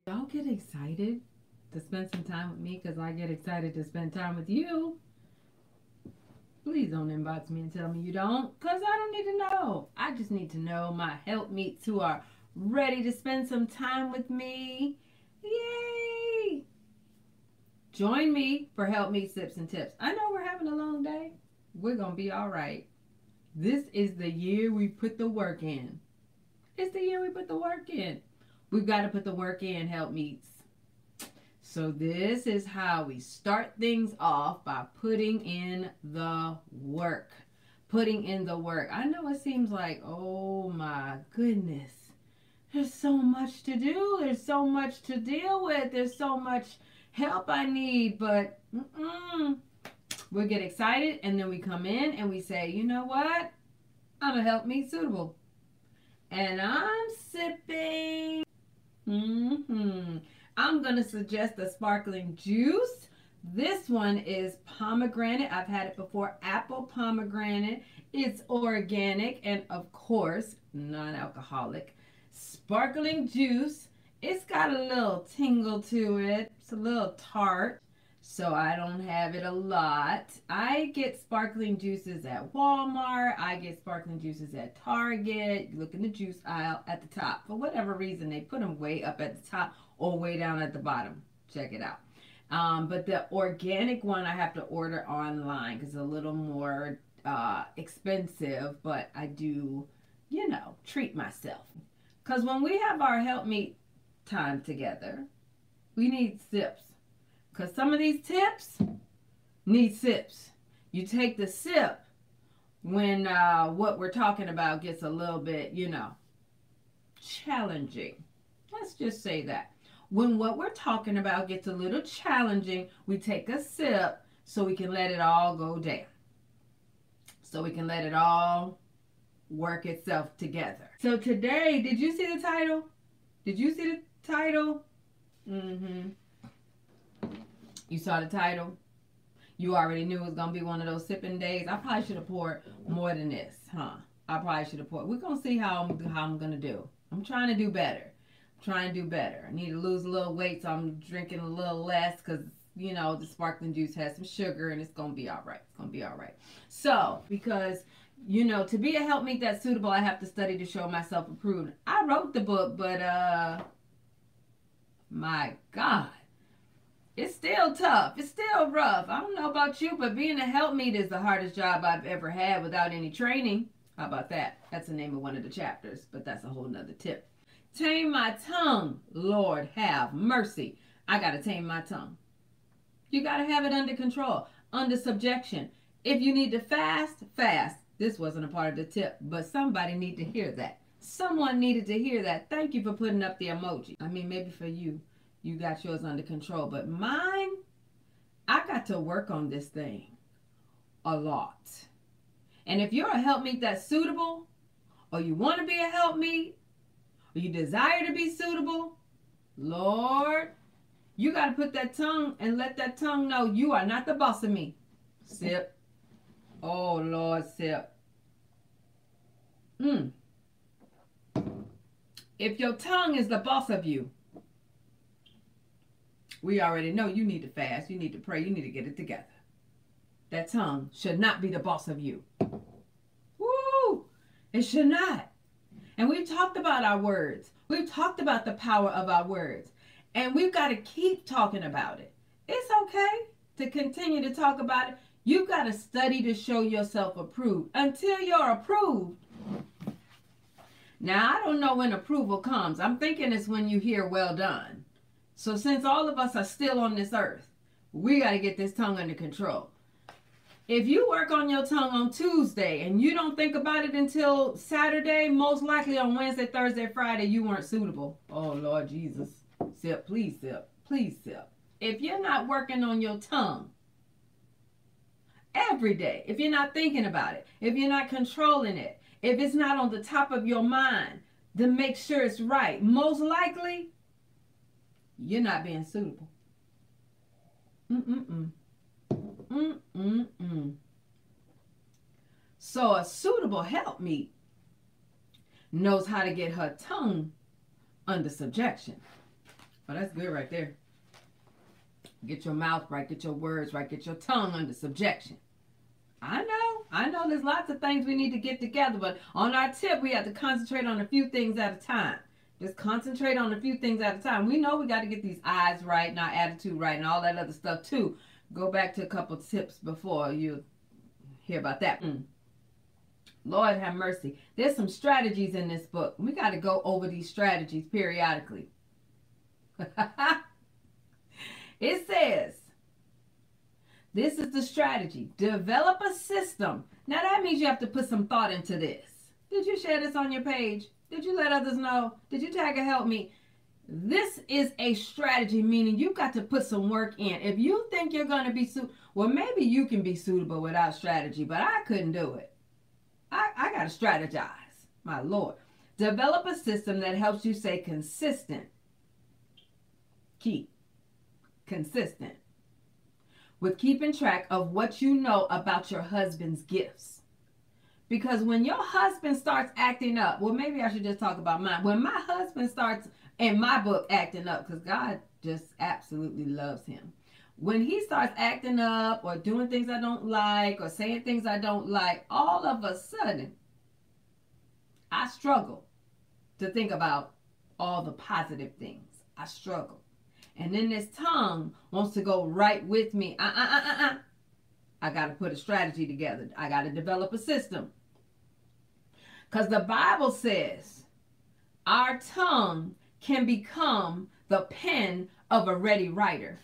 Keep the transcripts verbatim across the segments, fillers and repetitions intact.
Y'all get excited to spend some time with me because I get excited to spend time with you. Please don't inbox me and tell me you don't, because I don't need to know. I just need to know my helpmeets who are ready to spend some time with me. Yay! Join me for Helpmeet Sips and Tips. I know we're having a long day. We're going to be all right. This is the year we put the work in. It's the year we put the work in. We've got to put the work in, Helpmeets. So this is how we start things off, by putting in the work. Putting in the work. I know it seems like, oh my goodness, there's so much to do. There's so much to deal with. There's so much help I need. But mm-mm. We'll get excited and then we come in and we say, you know what? I'm a Helpmeet Suitable. And I'm sipping. Mm-hmm. I'm going to suggest a sparkling juice. This one is pomegranate. I've had it before. Apple pomegranate. It's organic and, of course, non-alcoholic. Sparkling juice. It's got a little tingle to it. It's a little tart, so I don't have it a lot. I get sparkling juices at Walmart. I get sparkling juices at Target. You look in the juice aisle at the top. For whatever reason, they put them way up at the top or way down at the bottom. Check it out. Um, but the organic one I have to order online because it's a little more uh, expensive, but I do, you know, treat myself. Because when we have our Helpmeet time together, we need sips. Because some of these tips need sips. You take the sip when uh, what we're talking about gets a little bit, you know, challenging. Let's just say that. When what we're talking about gets a little challenging, we take a sip so we can let it all go down. So we can let it all work itself together. So today, did you see the title? Did you see the title? Mm-hmm. You saw the title? You already knew it was going to be one of those sipping days. I probably should have poured more than this, huh? I probably should have poured. We're going to see how I'm, how I'm going to do. I'm trying to do better. Trying to do better. I need to lose a little weight, so I'm drinking a little less because, you know, the sparkling juice has some sugar and it's going to be all right. It's going to be all right. So, because, you know, to be a Helpmeet that's suitable, I have to study to show myself approved. I wrote the book, but, uh, my God, it's still tough. It's still rough. I don't know about you, but being a Helpmeet is the hardest job I've ever had without any training. How about that? That's the name of one of the chapters, but that's a whole nother tip. Tame my tongue. Lord have mercy. I got to tame my tongue. You got to have it under control, under subjection. If you need to fast, fast. This wasn't a part of the tip, but somebody need to hear that. Someone needed to hear that. Thank you for putting up the emoji. I mean, maybe for you, you got yours under control, but mine, I got to work on this thing a lot. And if you're a Helpmeet that's suitable, or you want to be a Helpmeet, or you desire to be suitable, Lord, you got to put that tongue and let that tongue know you are not the boss of me. Sip. Oh, Lord, sip. Mm. If your tongue is the boss of you, we already know you need to fast, you need to pray, you need to get it together. That tongue should not be the boss of you. Woo! It should not. And we've talked about our words. We've talked about the power of our words. And we've got to keep talking about it. It's okay to continue to talk about it. You've got to study to show yourself approved until you're approved. Now, I don't know when approval comes. I'm thinking it's when you hear well done. So since all of us are still on this earth, we got to get this tongue under control. If you work on your tongue on Tuesday and you don't think about it until Saturday, most likely on Wednesday, Thursday, Friday, you weren't suitable. Oh, Lord Jesus. Sip, please sip. Please sip. If you're not working on your tongue every day, if you're not thinking about it, if you're not controlling it, if it's not on the top of your mind, then make sure it's right. Most likely, you're not being suitable. Mm-mm-mm. Mm-mm-mm. So a suitable Helpmeet knows how to get her tongue under subjection. Oh, that's good right there. Get your mouth right. Get your words right. Get your tongue under subjection. I know. I know there's lots of things we need to get together, but on our tip, we have to concentrate on a few things at a time. Just concentrate on a few things at a time. We know we got to get these eyes right and our attitude right and all that other stuff too. Go back to a couple tips before you hear about that. Mm. Lord have mercy. There's some strategies in this book. We got to go over these strategies periodically. It says, this is the strategy. Develop a system. Now that means you have to put some thought into this. Did you share this on your page? Did you let others know? Did you tag or help me? This is a strategy, meaning you got to put some work in. If you think you're going to be suitable, well, maybe you can be suitable without strategy, but I couldn't do it. I, I got to strategize, my Lord. Develop a system that helps you stay consistent. Keep consistent with keeping track of what you know about your husband's gifts. Because when your husband starts acting up, well, maybe I should just talk about mine. When my husband starts, in my book, acting up, because God just absolutely loves him. When he starts acting up or doing things I don't like or saying things I don't like, all of a sudden, I struggle to think about all the positive things. I struggle. And then this tongue wants to go right with me. Uh, uh, uh, uh, uh. I got to put a strategy together. I got to develop a system. Because the Bible says our tongue can become the pen of a ready writer.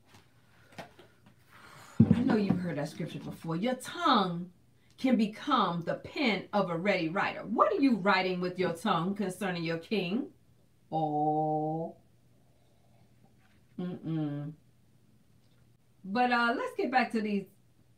I know you've heard that scripture before. Your tongue can become the pen of a ready writer. What are you writing with your tongue concerning your king? Oh. Mm-mm. But uh, let's get back to these.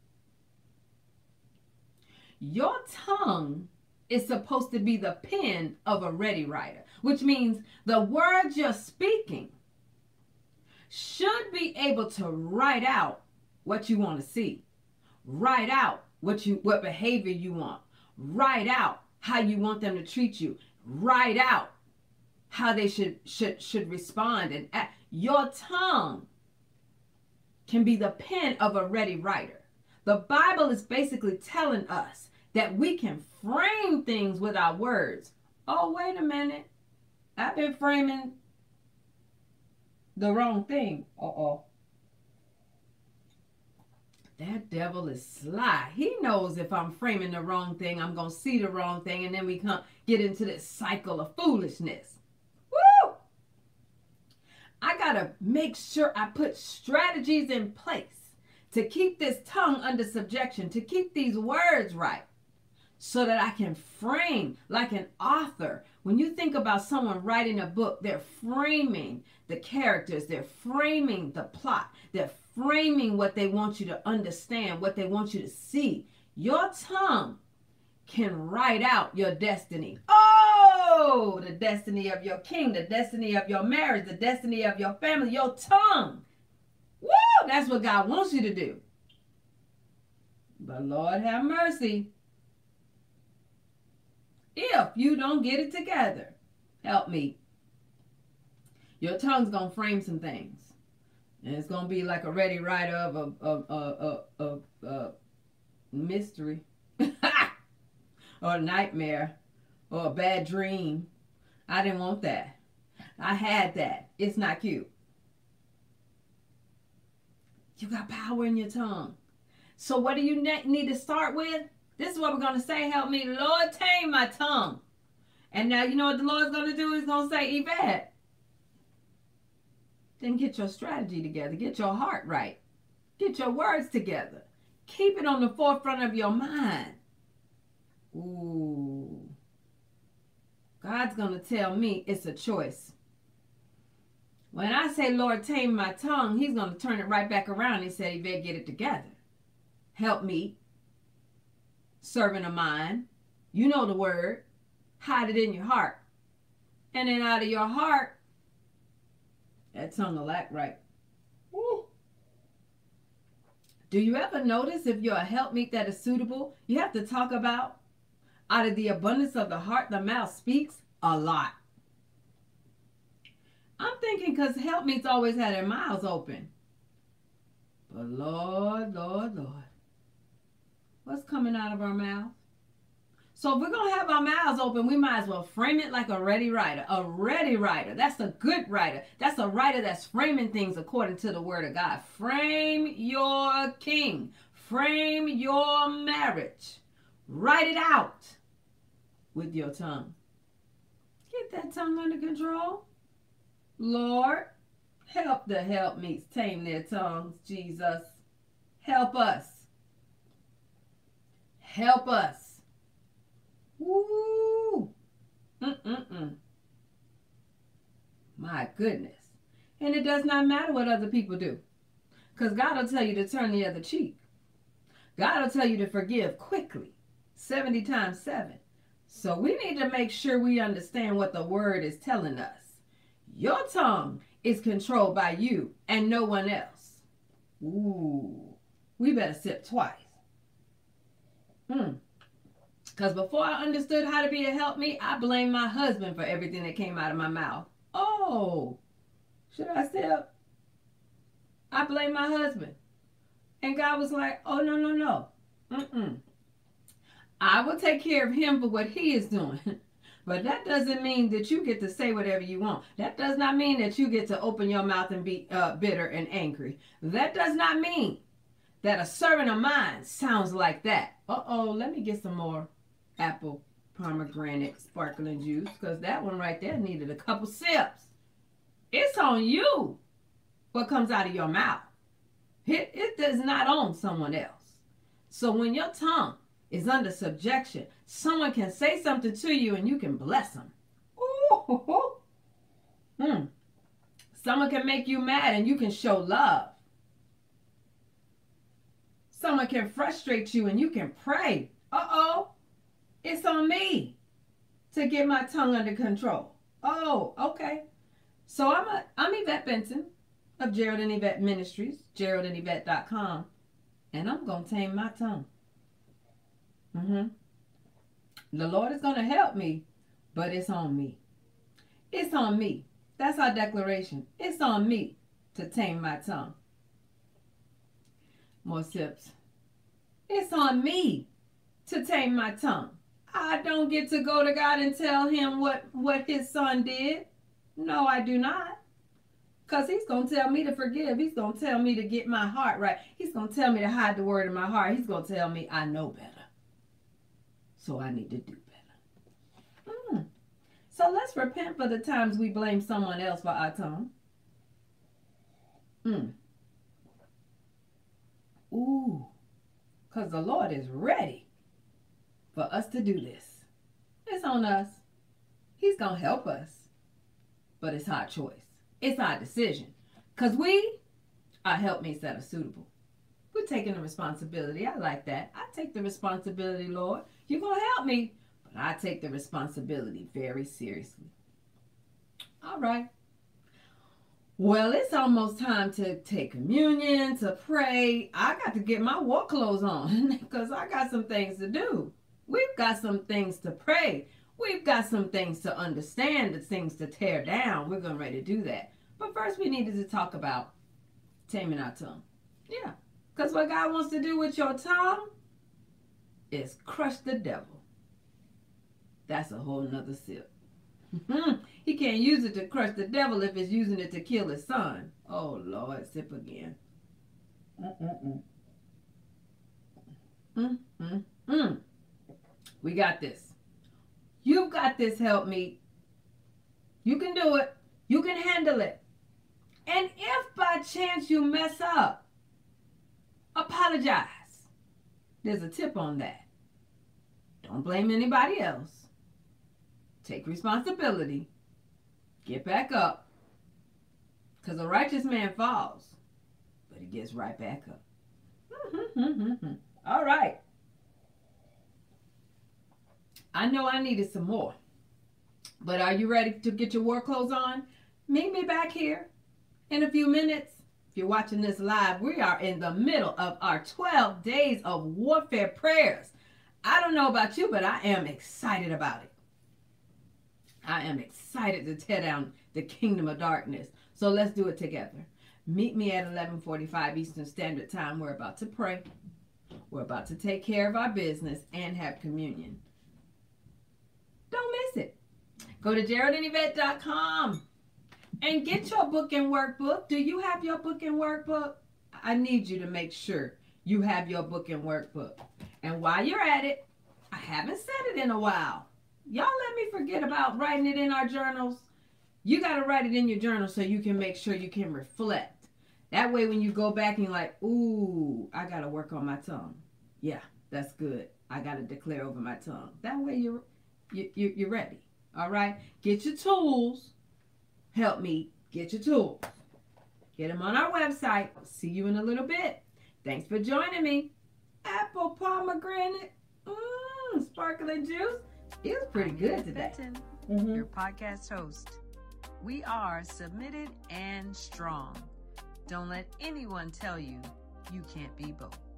Your tongue is supposed to be the pen of a ready writer, which means the words you're speaking should be able to write out what you want to see, write out what you what behavior you want, write out how you want them to treat you, write out how they should should should respond and act. Your tongue can be the pen of a ready writer. The Bible is basically telling us that we can frame things with our words. Oh, wait a minute. I've been framing the wrong thing. Uh-oh. That devil is sly. He knows if I'm framing the wrong thing, I'm going to see the wrong thing, and then we come get into this cycle of foolishness. Woo! I got to make sure I put strategies in place to keep this tongue under subjection, to keep these words right, so that I can frame like an author. When you think about someone writing a book, they're framing the characters, they're framing the plot, they're framing what they want you to understand, what they want you to see. Your tongue can write out your destiny. Oh, the destiny of your king, the destiny of your marriage, the destiny of your family, your tongue. Woo! That's what God wants you to do. But Lord have mercy. If you don't get it together, help me. Your tongue's going to frame some things. And it's going to be like a ready writer of a, a, a, a, a, a mystery. Or a nightmare. Or a bad dream. I didn't want that. I had that. It's not cute. You got power in your tongue. So what do you ne- need to start with? This is what we're going to say. Help me, Lord, tame my tongue. And now you know what the Lord's going to do? He's going to say, Yvette, then get your strategy together. Get your heart right. Get your words together. Keep it on the forefront of your mind. Ooh. God's going to tell me it's a choice. When I say, Lord, tame my tongue, he's going to turn it right back around and say, Yvette, get it together. Help me. Servant of mine. You know the word. Hide it in your heart. And then out of your heart, that tongue will act right. Woo. Do you ever notice if you're a helpmeet that is suitable, you have to talk about out of the abundance of the heart, the mouth speaks a lot. I'm thinking because helpmeets always had their mouths open. But Lord, Lord, Lord, what's coming out of our mouth? So if we're going to have our mouths open, we might as well frame it like a ready writer. A ready writer. That's a good writer. That's a writer that's framing things according to the word of God. Frame your king. Frame your marriage. Write it out with your tongue. Get that tongue under control. Lord, help the helpmeets tame their tongues, Jesus. Help us. Help us. Woo! Mm-mm-mm. My goodness. And it does not matter what other people do. Because God will tell you to turn the other cheek. God will tell you to forgive quickly. seventy times seven. So we need to make sure we understand what the word is telling us. Your tongue is controlled by you and no one else. Ooh. We better sip twice. Hmm. Because before I understood how to be a helpmeet, I blamed my husband for everything that came out of my mouth. Oh, should I sip? I blamed my husband. And God was like, oh, no, no, no. Mm-mm. I will take care of him for what he is doing. But that doesn't mean that you get to say whatever you want. That does not mean that you get to open your mouth and be uh, bitter and angry. That does not mean that a servant of mine sounds like that. Uh-oh, let me get some more apple pomegranate sparkling juice, because that one right there needed a couple sips. It's on you what comes out of your mouth. It, it does not own someone else. So when your tongue is under subjection, someone can say something to you and you can bless them. Ooh. Hmm. Someone can make you mad and you can show love. Someone can frustrate you and you can pray. Uh-oh. It's on me to get my tongue under control. Oh, okay. So I'm a, I'm Yvette Benson of Gerald and Yvette Ministries, gerald and yvette dot com, and I'm going to tame my tongue. Mm-hmm. The Lord is going to help me, but it's on me. It's on me. That's our declaration. It's on me to tame my tongue. More sips. It's on me to tame my tongue. I don't get to go to God and tell him what, what his son did. No, I do not. Because he's going to tell me to forgive. He's going to tell me to get my heart right. He's going to tell me to hide the word in my heart. He's going to tell me I know better. So I need to do better. Mm. So let's repent for the times we blame someone else for our tongue. Mm. Ooh. Because the Lord is ready for us to do this. It's on us. He's going to help us. But it's our choice. It's our decision. Because we are helpmates that are suitable. We're taking the responsibility. I like that. I take the responsibility, Lord. You're going to help me. But I take the responsibility very seriously. All right. Well, it's almost time to take communion, to pray. I got to get my war clothes on because I got some things to do. We've got some things to pray. We've got some things to understand, the things to tear down. We're going ready to do that. But first we needed to talk about taming our tongue. Yeah. Because what God wants to do with your tongue is crush the devil. That's a whole nother sip. He can't use it to crush the devil if it's using it to kill his son. Oh, Lord, sip again. Mm-mm-mm. Mm-mm-mm. We got this. You've got this, helpmeet. You can do it. You can handle it. And if by chance you mess up, apologize. There's a tip on that. Don't blame anybody else. Take responsibility. Get back up. Because a righteous man falls, but he gets right back up. All right. I know I needed some more. But are you ready to get your war clothes on? Meet me back here in a few minutes. If you're watching this live, we are in the middle of our twelve days of warfare prayers. I don't know about you, but I am excited about it. I am excited to tear down the kingdom of darkness. So let's do it together. Meet me at eleven forty-five Eastern Standard Time. We're about to pray. We're about to take care of our business and have communion. Don't miss it. Go to Geraldine Yvette dot com and get your book and workbook. Do you have your book and workbook? I need you to make sure you have your book and workbook. And while you're at it, I haven't said it in a while. Y'all let me forget about writing it in our journals. You got to write it in your journal so you can make sure you can reflect. That way when you go back and you're like, ooh, I got to work on my tongue. Yeah, that's good. I got to declare over my tongue. That way you're, you, you, you're ready. All right? Get your tools. Help me get your tools. Get them on our website. I'll see you in a little bit. Thanks for joining me. Apple pomegranate, mmm, sparkling juice. It was pretty good today. Benton, Mm-hmm. your podcast host. We are submitted and strong. Don't let anyone tell you you can't be both.